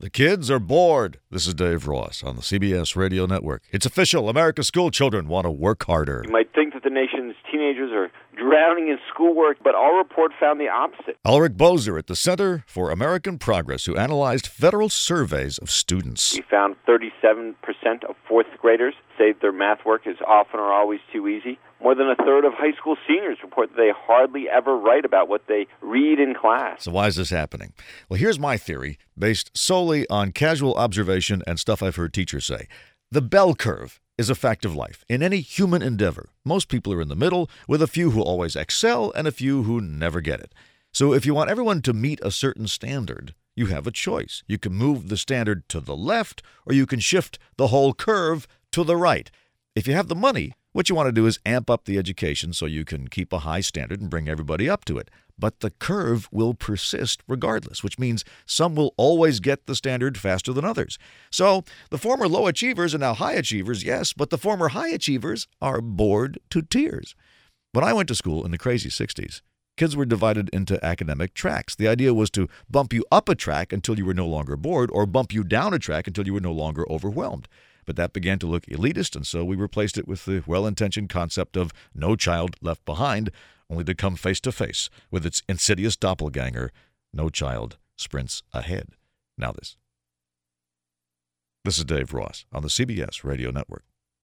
The kids are bored. This is Dave Ross on the CBS Radio Network. It's official. America's school children want to work harder. You might think that the nation's teenagers are drowning in schoolwork, but our report found the opposite. Ulrich Boser at the Center for American Progress, who analyzed federal surveys of students. We found 37% of fourth graders say their math work is often or always too easy. More than a third of high school seniors report that they hardly ever write about what they read in class. So why is this happening? Well, here's my theory, based solely on casual observation and stuff I've heard teachers say. The bell curve is a fact of life. In any human endeavor, most people are in the middle, with a few who always excel and a few who never get it. So if you want everyone to meet a certain standard, you have a choice. You can move the standard to the left, or you can shift the whole curve to the right. If you have the money, what you want to do is amp up the education so you can keep a high standard and bring everybody up to it. But the curve will persist regardless, which means some will always get the standard faster than others. So the former low achievers are now high achievers, yes, but the former high achievers are bored to tears. When I went to school in the crazy 60s, kids were divided into academic tracks. The idea was to bump you up a track until you were no longer bored, or bump you down a track until you were no longer overwhelmed. But that began to look elitist, and so we replaced it with the well-intentioned concept of no child left behind, only to come face-to-face with its insidious doppelganger, no child sprints ahead. Now this. This is Dave Ross on the CBS Radio Network.